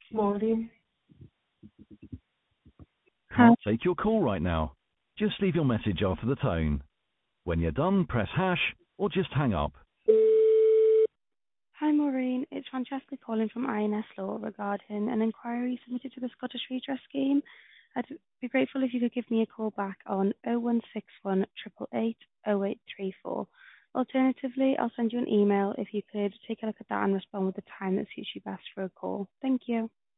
Maureen. Hi. Can't take your call right now. Just leave your message after the tone. When you're done, press hash or just hang up. Hi, Maureen. It's Francesca calling from INS Law regarding an inquiry submitted to the Scottish Redress Scheme. I'd be grateful if you could give me a call back on 0161 888 0834. Alternatively, I'll send you an email if you could take a look at that and respond with the time that suits you best for a call. Thank you.